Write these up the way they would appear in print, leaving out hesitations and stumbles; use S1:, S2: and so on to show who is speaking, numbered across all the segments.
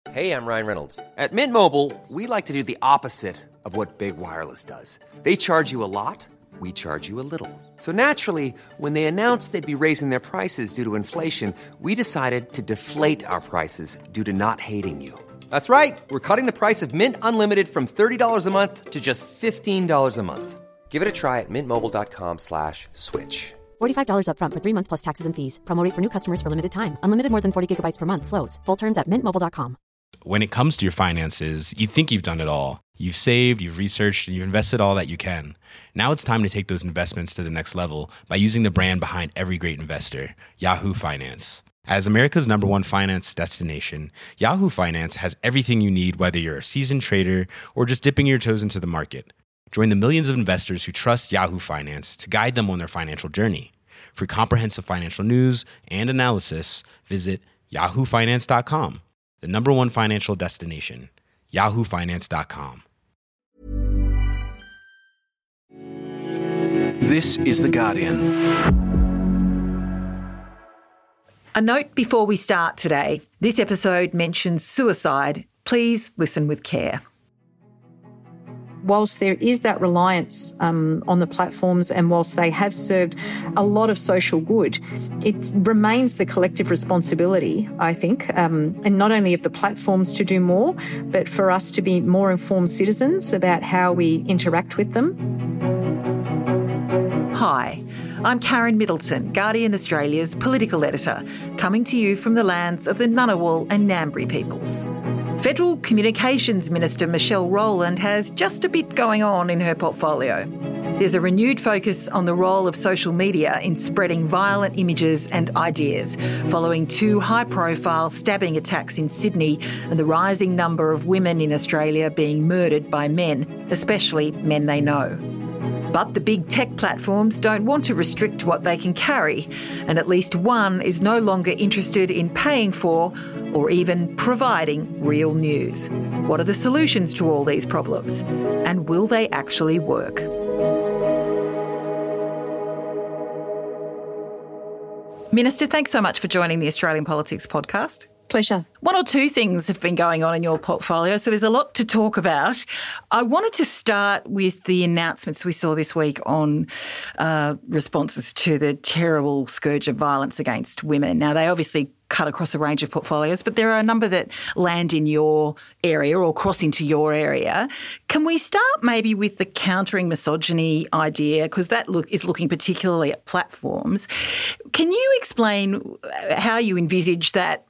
S1: Hey, I'm Ryan Reynolds. At Mint Mobile, we like to do the opposite of what Big Wireless does. They charge you a lot, we charge you a little. So naturally, when they announced they'd be raising their prices due to inflation, we decided to deflate our prices due to not hating you. That's right. We're cutting the price of Mint Unlimited from $30 a month to just $15 a month. Give it a try at mintmobile.com/switch.
S2: $45 up front for 3 months plus taxes and fees. Promo rate for new customers for limited time. Unlimited more than 40 gigabytes per month. Slows full terms at mintmobile.com.
S3: When it comes to your finances, you think you've done it all. You've saved, you've researched, and you've invested all that you can. Now it's time to take those investments to the next level by using the brand behind every great investor, Yahoo Finance. As America's #1 finance destination, Yahoo Finance has everything you need, whether you're a seasoned trader or just dipping your toes into the market. Join the millions of investors who trust Yahoo Finance to guide them on their financial journey. For comprehensive financial news and analysis, visit yahoofinance.com. The #1 financial destination, yahoofinance.com.
S4: This is The Guardian.
S5: A note before we start today. This episode mentions suicide. Please listen with care.
S6: Whilst there is that reliance on the platforms and whilst they have served a lot of social good, it remains the collective responsibility, I think, and not only of the platforms to do more, but for us to be more informed citizens about how we interact with them.
S5: Hi, I'm Karen Middleton, Guardian Australia's political editor, coming to you from the lands of the Ngunnawal and Ngambri peoples. Federal Communications Minister Michelle Rowland has just a bit going on in her portfolio. There's a renewed focus on the role of social media in spreading violent images and ideas, following 2 high-profile stabbing attacks in Sydney and the rising number of women in Australia being murdered by men, especially men they know. But the big tech platforms don't want to restrict what they can carry, and at least one is no longer interested in paying for or even providing real news. What are the solutions to all these problems? And will they actually work? Minister, thanks so much for joining the Australian Politics Podcast.
S6: Pleasure.
S5: 1 or 2 things have been going on in your portfolio, so there's a lot to talk about. I wanted to start with the announcements we saw this week on responses to the terrible scourge of violence against women. Now, they obviously cut across a range of portfolios, but there are a number that land in your area or cross into your area. Can we start maybe with the countering misogyny idea, because that is looking particularly at platforms. Can you explain how you envisage that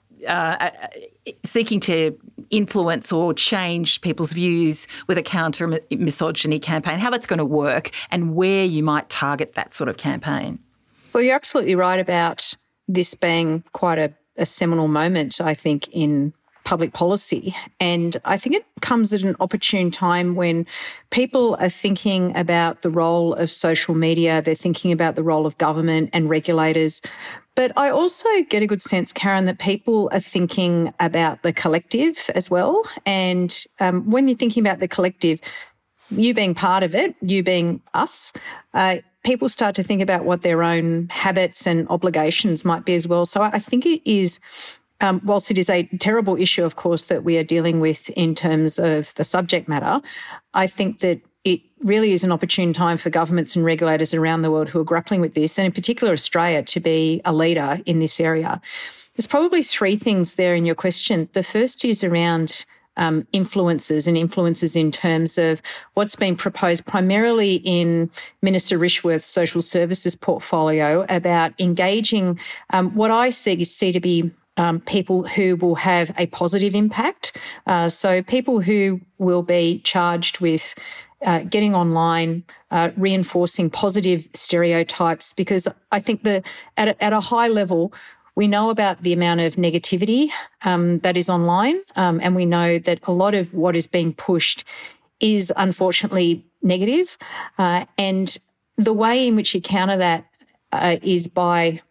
S5: seeking to influence or change people's views with a counter-misogyny campaign, how that's going to work and where you might target that sort of campaign?
S6: Well, you're absolutely right about this being quite a seminal moment, I think, in public policy. And I think it comes at an opportune time when people are thinking about the role of social media, they're thinking about the role of government and regulators. But I also get a good sense, Karen, that people are thinking about the collective as well. And when you're thinking about the collective, you being part of it, you being us, people start to think about what their own habits and obligations might be as well. So I think it is, whilst it is a terrible issue, of course, that we are dealing with in terms of the subject matter, I think that it really is an opportune time for governments and regulators around the world who are grappling with this, and in particular Australia, to be a leader in this area. There's probably 3 things there in your question. The first is around influences in terms of what's been proposed primarily in Minister Rishworth's social services portfolio about engaging what I see to be people who will have a positive impact. So people who will be charged with getting online, reinforcing positive stereotypes, because I think that at a high level, we know about the amount of negativity that is online, and we know that a lot of what is being pushed is unfortunately negative. And the way in which you counter that is by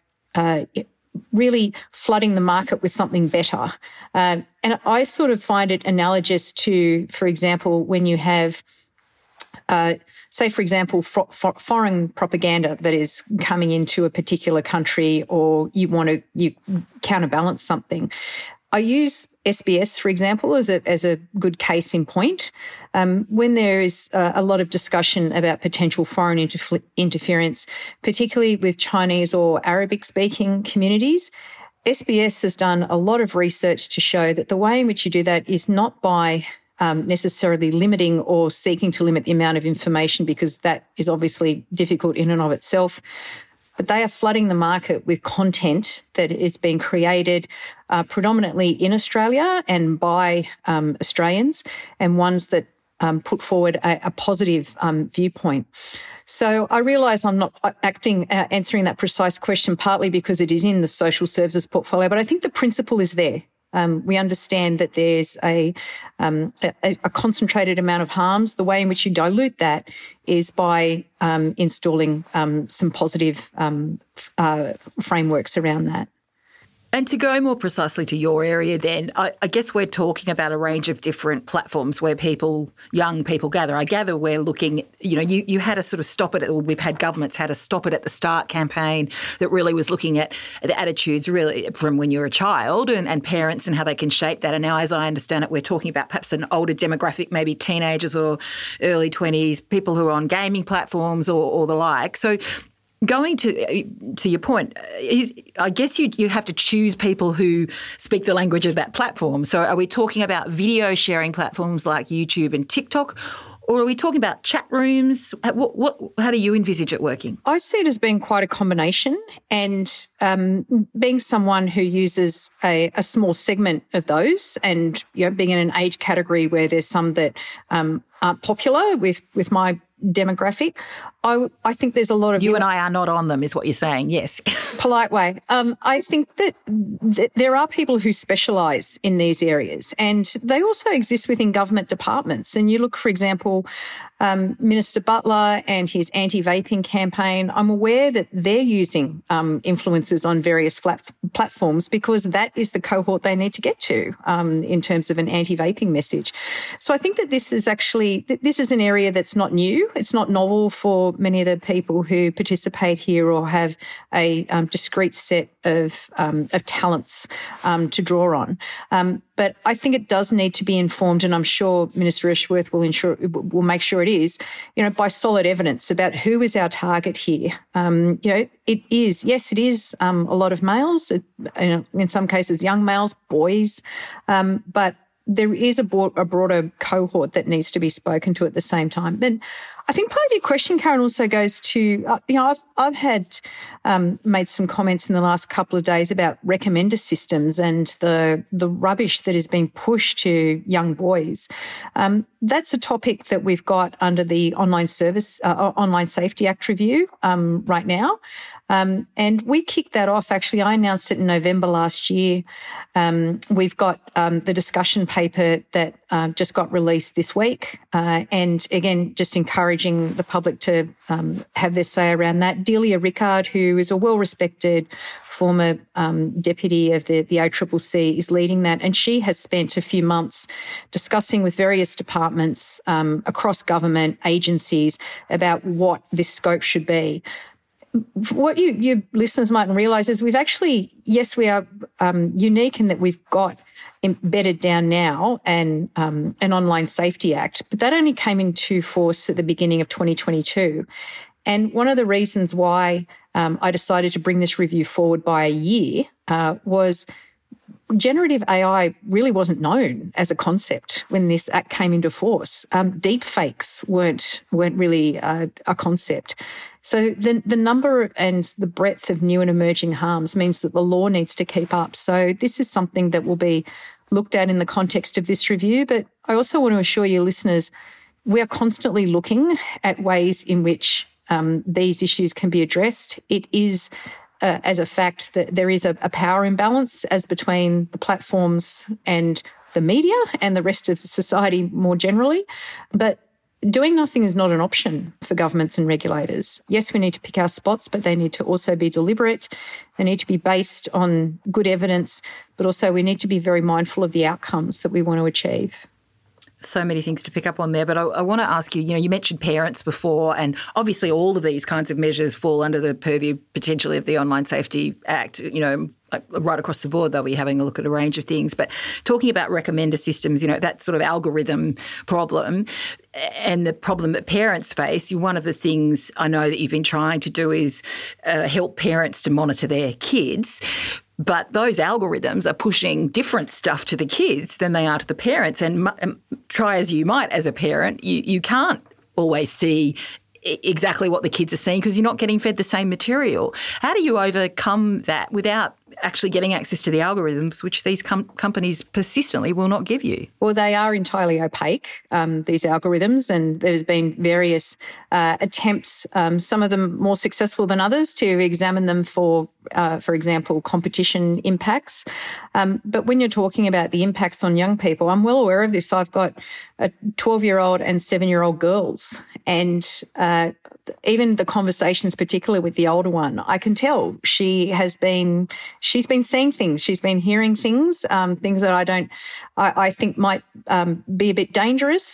S6: really flooding the market with something better. And I sort of find it analogous to, for example, when you have say, for example, foreign propaganda that is coming into a particular country, or you counterbalance something. I use SBS, for example, as a good case in point. When there is a lot of discussion about potential foreign interference, particularly with Chinese or Arabic-speaking communities, SBS has done a lot of research to show that the way in which you do that is not by necessarily limiting or seeking to limit the amount of information, because that is obviously difficult in and of itself. But they are flooding the market with content that is being created predominantly in Australia and by Australians, and ones that put forward a positive viewpoint. So I realise I'm not answering that precise question, partly because it is in the social services portfolio, but I think the principle is there. We understand that there's a concentrated amount of harms. The way in which you dilute that is by installing some positive frameworks around that.
S5: And to go more precisely to your area then, I guess we're talking about a range of different platforms where young people gather. I gather we're looking, you had a sort of stop it, or we've had governments had a stop it at the start campaign that really was looking at the attitudes really from when you're a child and parents and how they can shape that. And now, as I understand it, we're talking about perhaps an older demographic, maybe teenagers or early 20s, people who are on gaming platforms or the like. So going to your point, I guess you have to choose people who speak the language of that platform. So are we talking about video sharing platforms like YouTube and TikTok, or are we talking about chat rooms? How do you envisage it working?
S6: I see it as being quite a combination, and being someone who uses a small segment of those, and being in an age category where there's some that aren't popular with my demographic, I think there's a lot of...
S5: You and I are not on them, is what you're saying, yes.
S6: Polite way. I think that there are people who specialise in these areas, and they also exist within government departments. And you look, for example, Minister Butler and his anti-vaping campaign, I'm aware that they're using influencers on various platforms because that is the cohort they need to get to in terms of an anti-vaping message. So I think that this is an area that's not new. It's not novel for many of the people who participate here or have a discrete set of talents to draw on. But I think it does need to be informed, and I'm sure Minister Ashworth will make sure it is, by solid evidence about who is our target here. It is a lot of males, in some cases young males, boys, but there is a broader cohort that needs to be spoken to at the same time. But I think part of your question, Karen, also goes to, I've had made some comments in the last couple of days about recommender systems and the rubbish that is being pushed to young boys. That's a topic that we've got under the Online Safety Act review right now. And we kicked that off. Actually, I announced it in November last year. We've got the discussion paper that just got released this week. And again, just encouraging the public to have their say around that. Delia Rickard, who is a well-respected former deputy of the ACCC, is leading that. And she has spent a few months discussing with various departments across government agencies about what this scope should be. What you listeners mightn't realise is we are unique in that we've got embedded down now an Online Safety Act, but that only came into force at the beginning of 2022. And one of the reasons why I decided to bring this review forward by a year was generative AI really wasn't known as a concept when this act came into force. Deep fakes weren't really a concept. So the number and the breadth of new and emerging harms means that the law needs to keep up. So this is something that will be looked at in the context of this review. But I also want to assure you listeners, we are constantly looking at ways in which these issues can be addressed. It is as a fact that there is a power imbalance as between the platforms and the media and the rest of society more generally. But doing nothing is not an option for governments and regulators. Yes, we need to pick our spots, but they need to also be deliberate. They need to be based on good evidence, but also we need to be very mindful of the outcomes that we want to achieve.
S5: So many things to pick up on there, but I want to ask you, you mentioned parents before, and obviously all of these kinds of measures fall under the purview potentially of the Online Safety Act, right across the board, they'll be having a look at a range of things. But talking about recommender systems, that sort of algorithm problem and the problem that parents face, one of the things I know that you've been trying to do is help parents to monitor their kids. But those algorithms are pushing different stuff to the kids than they are to the parents. And try as you might as a parent, you can't always see exactly what the kids are seeing because you're not getting fed the same material. How do you overcome that without actually getting access to the algorithms, which these companies persistently will not give you?
S6: Well, they are entirely opaque, these algorithms, and there's been various attempts, some of them more successful than others, to examine them for example, competition impacts. But when you're talking about the impacts on young people, I'm well aware of this. I've got a 12-year-old and 7-year-old girls, and even the conversations, particularly with the older one, I can tell she's been seeing things, she's been hearing things, things that I think might be a bit dangerous.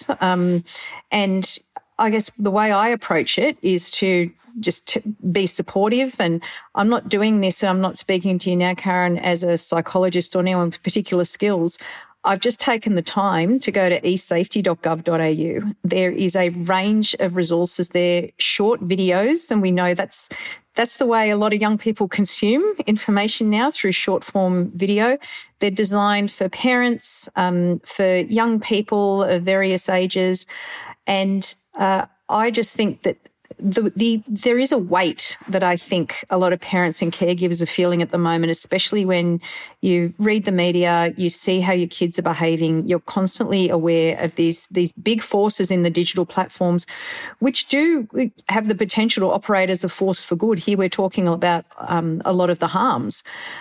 S6: And I guess the way I approach it is to just be supportive. And I'm not doing this, and I'm not speaking to you now, Karen, as a psychologist or anyone with particular skills. I've just taken the time to go to esafety.gov.au. There is a range of resources there, short videos, and we know that's the way a lot of young people consume information now, through short form video. They're designed for parents, for young people of various ages. And I just think that there is a weight that I think a lot of parents and caregivers are feeling at the moment, especially when you read the media, you see how your kids are behaving. You're constantly aware of these big forces in the digital platforms, which do have the potential to operate as a force for good. Here we're talking about a lot of the harms.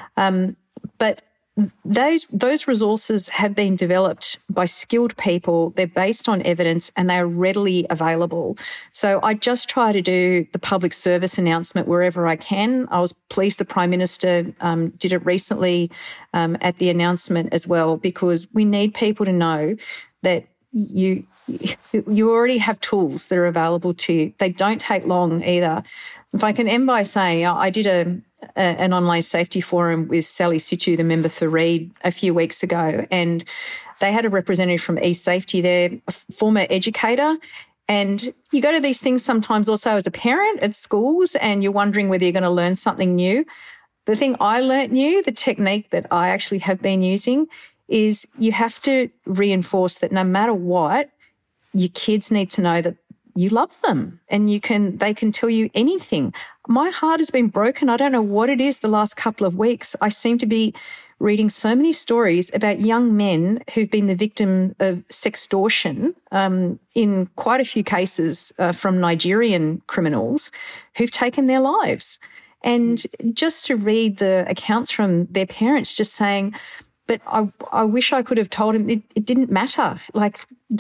S6: But those resources have been developed by skilled people. They're based on evidence and they're readily available. So I just try to do the public service announcement wherever I can. I was pleased the Prime Minister did it recently at the announcement as well, because we need people to know that you already have tools that are available to you. They don't take long either. If I can end by saying, I did an online safety forum with Sally Situ, the member for Reid, a few weeks ago, and they had a representative from eSafety there, a former educator. And you go to these things sometimes also as a parent at schools, and you're wondering whether you're going to learn something new. The thing I learnt new, the technique that I actually have been using, is you have to reinforce that no matter what, your kids need to know that you love them and they can tell you anything. My heart has been broken. I don't know what it is the last couple of weeks. I seem to be reading so many stories about young men who've been the victim of sextortion, in quite a few cases from Nigerian criminals who've taken their lives. And just to read the accounts from their parents just saying, but I wish I could have told him it didn't matter. Like,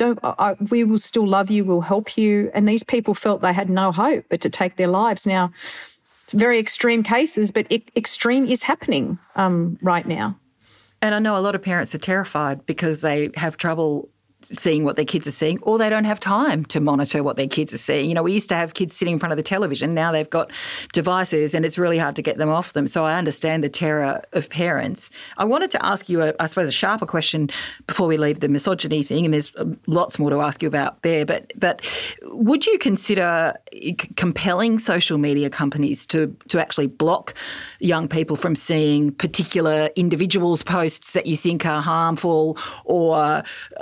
S6: we will still love you, we'll help you. And these people felt they had no hope but to take their lives. Now, it's very extreme cases, but extreme is happening right now.
S5: And I know a lot of parents are terrified because they have trouble seeing what their kids are seeing, or they don't have time to monitor what their kids are seeing. We used to have kids sitting in front of the television. Now they've got devices and it's really hard to get them off them. So I understand the terror of parents. I wanted to ask you, I suppose, a sharper question before we leave the misogyny thing, and there's lots more to ask you about there. But would you consider compelling social media companies to actually block young people from seeing particular individuals' posts that you think are harmful, or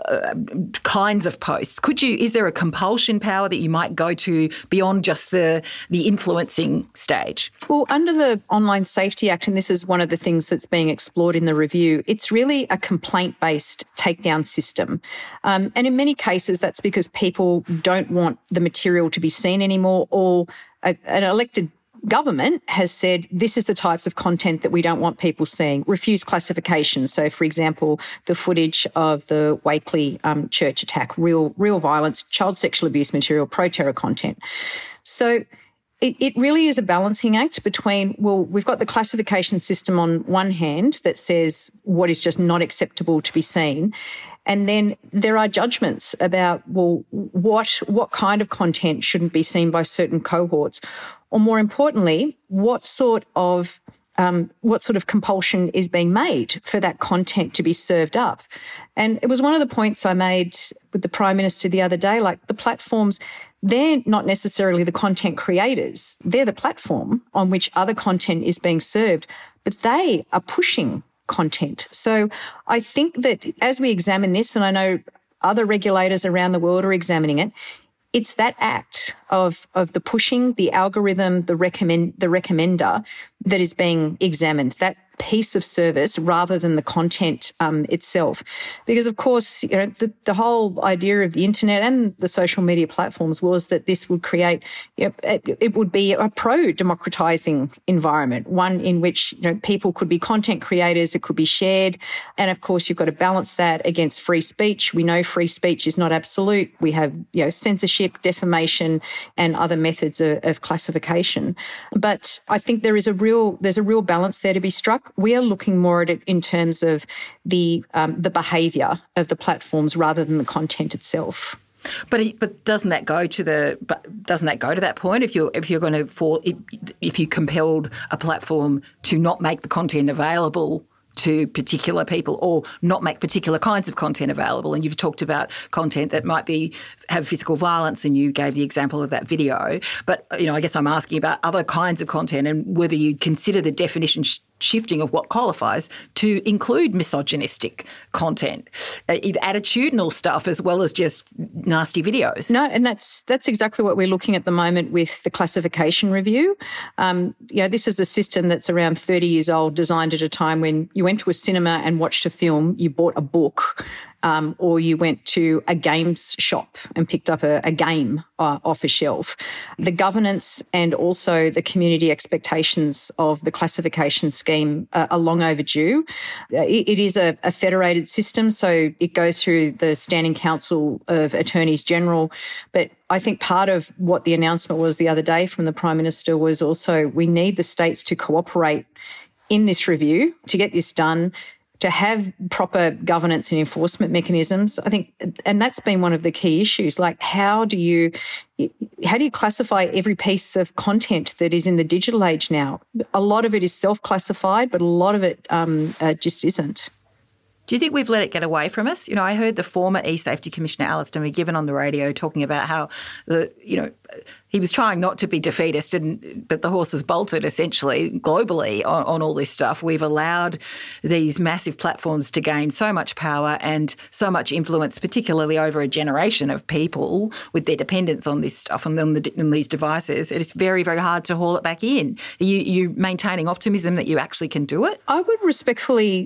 S5: kinds of posts? Is there a compulsion power that you might go to beyond just the influencing stage?
S6: Well, under the Online Safety Act, and this is one of the things that's being explored in the review, it's really a complaint-based takedown system. And in many cases, that's because people don't want the material to be seen anymore, or an elected government has said this is the types of content that we don't want people seeing. Refuse classification. So, for example, the footage of the Wakeley church attack, real violence, child sexual abuse material, pro-terror content. So it really is a balancing act between, well, we've got the classification system on one hand that says what is just not acceptable to be seen. And then there are judgments about, well, what kind of content shouldn't be seen by certain cohorts? Or more importantly, what sort of what sort of compulsion is being made for that content to be served up. And it was one of the points I made with the Prime Minister the other day, like the platforms, they're not necessarily the content creators. They're the platform on which other content is being served, but they are pushing content. So I think that as we examine this, and I know other regulators around the world are examining it, it's that act of the pushing, the algorithm, the recommender that is being examined, that piece of service rather than the content itself. Because, of course, the whole idea of the internet and the social media platforms was that this would create, it would be a pro-democratising environment, one in which people could be content creators, it could be shared. And, of course, you've got to balance that against free speech. We know free speech is not absolute. We have censorship, defamation and other methods of classification. But I think there's a real balance there to be struck. We are looking more at it in terms of the behaviour of the platforms rather than the content itself.
S5: But doesn't that go to that point? If you compelled a platform to not make the content available to particular people or not make particular kinds of content available, and you've talked about content that might have physical violence, and you gave the example of that video. But I guess I'm asking about other kinds of content and whether you'd consider the definition shifting of what qualifies to include misogynistic content, either attitudinal stuff as well as just nasty videos.
S6: No, and that's exactly what we're looking at the moment with the classification review. This is a system that's around 30 years old, designed at a time when you went to a cinema and watched a film, you bought a book, or you went to a games shop and picked up a game off a shelf. The governance and also the community expectations of the classification scheme are long overdue. It is a federated system, so it goes through the Standing Council of Attorneys General. But I think part of what the announcement was the other day from the Prime Minister was also we need the states to cooperate in this review to get this done, to have proper governance and enforcement mechanisms. I think, and that's been one of the key issues, like how do you classify every piece of content that is in the digital age now? A lot of it is self-classified, but a lot of it just isn't.
S5: Do you think we've let it get away from us? I heard the former eSafety Commissioner Alistair McGibbon on the radio talking about how he was trying not to be defeatist, but the horse has bolted essentially globally on all this stuff. We've allowed these massive platforms to gain so much power and so much influence, particularly over a generation of people with their dependence on this stuff and on these devices. It's very, very hard to haul it back in. Are you maintaining optimism that you actually can do it?
S6: I would respectfully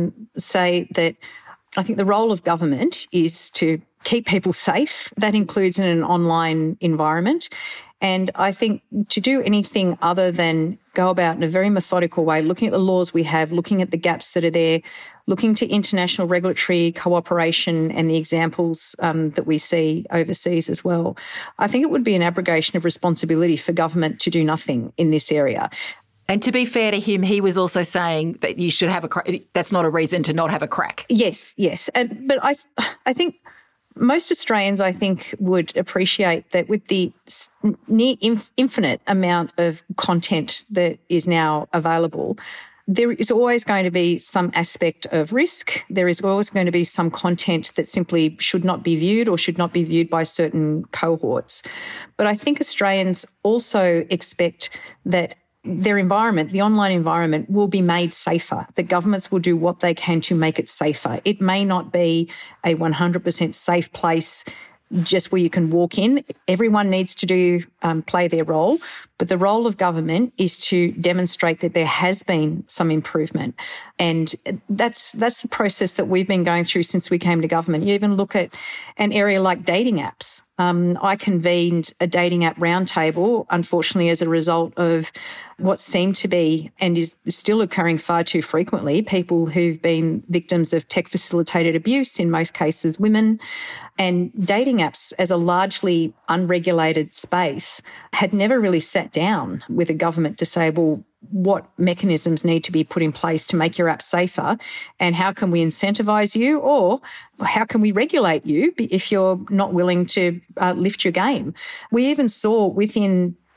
S6: say that I think the role of government is to keep people safe. That includes in an online environment. And I think to do anything other than go about in a very methodical way, looking at the laws we have, looking at the gaps that are there, looking to international regulatory cooperation and the examples that we see overseas as well, I think it would be an abrogation of responsibility for government to do nothing in this area.
S5: And to be fair to him, he was also saying that you should have a crack. That's not a reason to not have a crack.
S6: Yes. But I think most Australians, I think, would appreciate that with the near infinite amount of content that is now available, there is always going to be some aspect of risk. There is always going to be some content that simply should not be viewed or should not be viewed by certain cohorts. But I think Australians also expect that their environment, the online environment, will be made safer. The governments will do what they can to make it safer. It may not be a 100% safe place just where you can walk in. Everyone needs to play their role, but the role of government is to demonstrate that there has been some improvement. And that's the process that we've been going through since we came to government. You even look at an area like dating apps. I convened a dating app roundtable, unfortunately, as a result of what seemed to be and is still occurring far too frequently, people who've been victims of tech-facilitated abuse, in most cases women. And dating apps, as a largely unregulated space, had never really sat down with a government to say, well, what mechanisms need to be put in place to make your app safer, and how can we incentivise you, or how can we regulate you if you're not willing to lift your game? We even saw within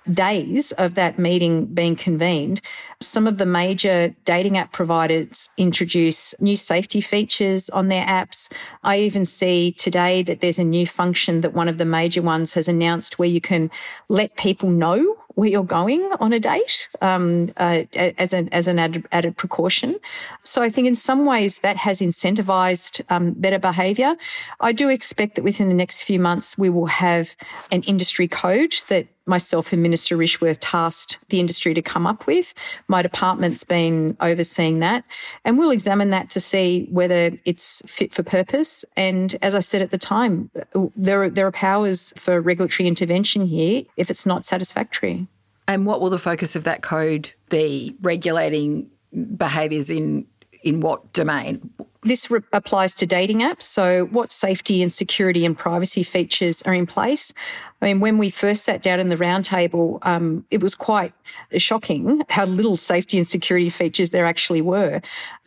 S6: days of that meeting being convened, some of the major dating app providers introduce new safety features on their apps. I even see today that there's a new function that one of the major ones has announced where you can let people know where you're going on a date as an added precaution. So I think in some ways that has incentivised better behaviour. I do expect that within the next few months we will have an industry code that myself and Minister Rishworth tasked the industry to come up with. My department's been overseeing that, and we'll examine that to see whether it's fit for purpose. And as I said at the time, there are powers for regulatory intervention here if it's not satisfactory.
S5: And what will the focus of that code be? Regulating behaviours in what domain?
S6: This applies to dating apps. So what safety and security and privacy features are in place? I mean, when we first sat down in the roundtable, it was quite shocking how little safety and security features there actually were.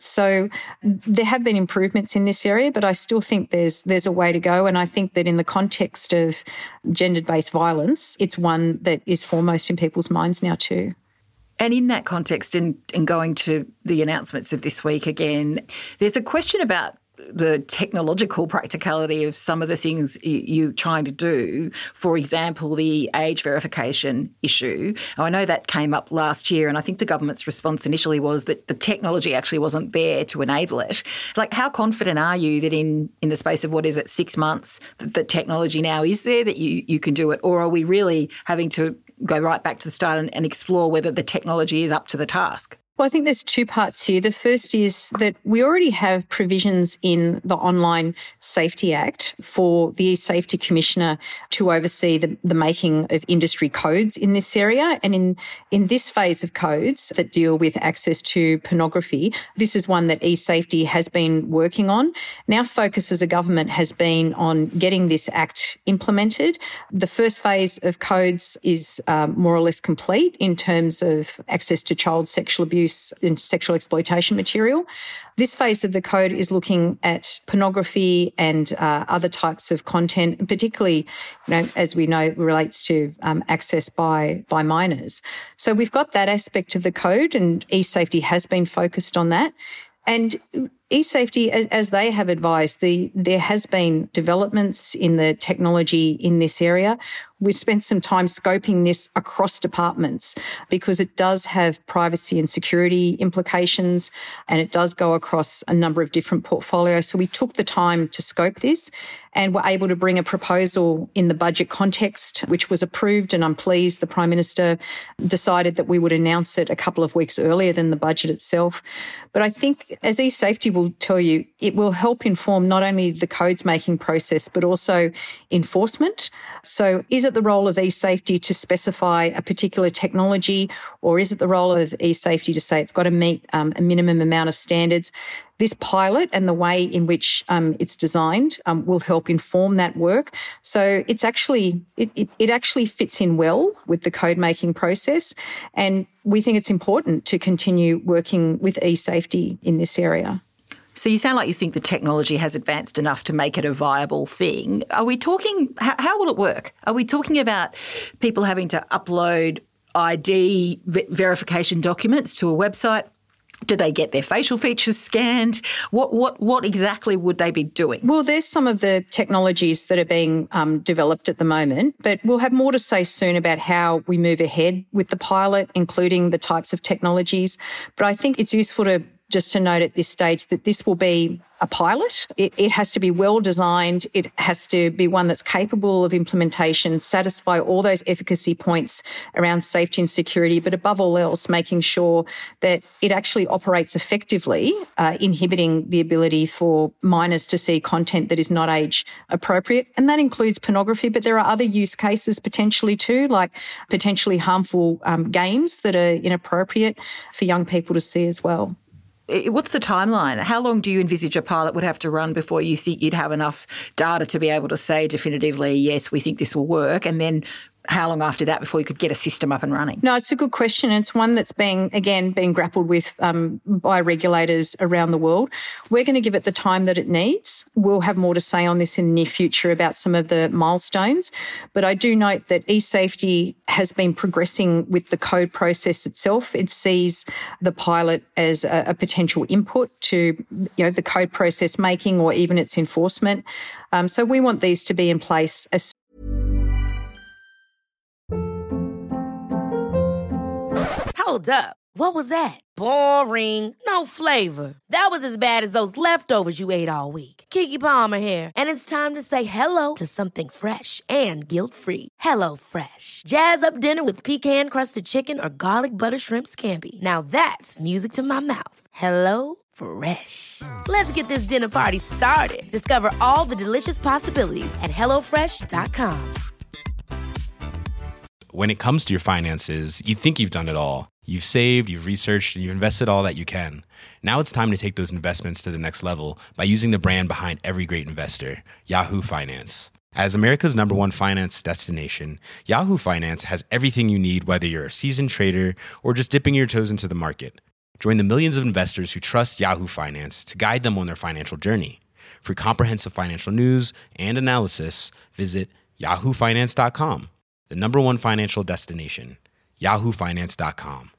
S6: So there have been improvements in this area, but I still think there's a way to go. And I think that in the context of gender-based violence, it's one that is foremost in people's minds now too.
S5: And in that context, and going to the announcements of this week again, there's a question about the technological practicality of some of the things you're trying to do. For example, the age verification issue. Now, I know that came up last year, and I think the government's response initially was that the technology actually wasn't there to enable it. Like, how confident are you that in the space of, 6 months, that the technology now is there, that you can do it? Or are we really having to go right back to the start and explore whether the technology is up to the task?
S6: Well, I think there's two parts here. The first is that we already have provisions in the Online Safety Act for the eSafety Commissioner to oversee the making of industry codes in this area. And in this phase of codes that deal with access to pornography, this is one that eSafety has been working on. And our focus as a government has been on getting this act implemented. The first phase of codes is more or less complete in terms of access to child sexual abuse and sexual exploitation material. This phase of the code is looking at pornography and other types of content, particularly, as we know, relates to access by minors. So we've got that aspect of the code, and eSafety has been focused on that. And eSafety, as they have advised, there has been developments in the technology in this area. We spent some time scoping this across departments because it does have privacy and security implications, and it does go across a number of different portfolios. So we took the time to scope this and were able to bring a proposal in the budget context, which was approved, and I'm pleased the Prime Minister decided that we would announce it a couple of weeks earlier than the budget itself. But I think, as eSafety will tell you, it will help inform not only the codes making process, but also enforcement. So is it the role of eSafety to specify a particular technology, or is it the role of eSafety to say it's got to meet a minimum amount of standards? This pilot and the way in which it's designed will help inform that work. So it's actually it actually fits in well with the code making process, and we think it's important to continue working with eSafety in this area.
S5: So you sound like you think the technology has advanced enough to make it a viable thing. Are we talking, how will it work? Are we talking about people having to upload ID verification documents to a website? Do they get their facial features scanned? What exactly would they be doing?
S6: Well, there's some of the technologies that are being developed at the moment, but we'll have more to say soon about how we move ahead with the pilot, including the types of technologies. But I think it's useful to note at this stage that this will be a pilot. It has to be well designed. It has to be one that's capable of implementation, satisfy all those efficacy points around safety and security, but above all else, making sure that it actually operates effectively, inhibiting the ability for minors to see content that is not age appropriate. And that includes pornography, but there are other use cases potentially too, like potentially harmful games that are inappropriate for young people to see as well.
S5: What's the timeline? How long do you envisage a pilot would have to run before you think you'd have enough data to be able to say definitively, yes, we think this will work? And then how long after that before you could get a system up and running?
S6: No, it's a good question. It's one that's being grappled with by regulators around the world. We're going to give it the time that it needs. We'll have more to say on this in the near future about some of the milestones. But I do note that eSafety has been progressing with the code process itself. It sees the pilot as a potential input to, the code process making or even its enforcement. So we want these to be in place as
S7: Hold up. What was that? Boring. No flavor. That was as bad as those leftovers you ate all week. Keke Palmer here, and it's time to say hello to something fresh and guilt-free. Hello Fresh. Jazz up dinner with pecan-crusted chicken or garlic butter shrimp scampi. Now that's music to my mouth. Hello Fresh. Let's get this dinner party started. Discover all the delicious possibilities at HelloFresh.com.
S3: When it comes to your finances, you think you've done it all. You've saved, you've researched, and you've invested all that you can. Now it's time to take those investments to the next level by using the brand behind every great investor, Yahoo Finance. As America's #1 finance destination, Yahoo Finance has everything you need, whether you're a seasoned trader or just dipping your toes into the market. Join the millions of investors who trust Yahoo Finance to guide them on their financial journey. For comprehensive financial news and analysis, visit yahoofinance.com, the #1 financial destination, yahoofinance.com.